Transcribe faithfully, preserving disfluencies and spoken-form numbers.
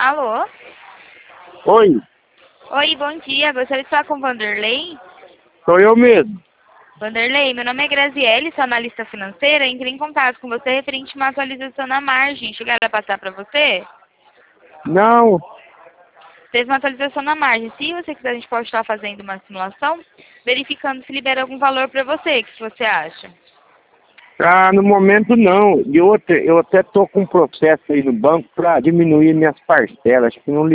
Alô? Oi, Oi, bom dia. Gostaria de falar com o Vanderlei? sou eu mesmo. Vanderlei, meu nome é Graziele, sou analista financeira. Entrei em contato com você referente a uma atualização na margem. Chegaram a passar para você? Não, Teve uma atualização na margem. Se você quiser, a gente pode estar fazendo uma simulação, verificando se libera algum valor para você. O que você acha? ah, no momento não. E outra, eu até tô com um processo aí no banco para diminuir minhas parcelas. Acho que não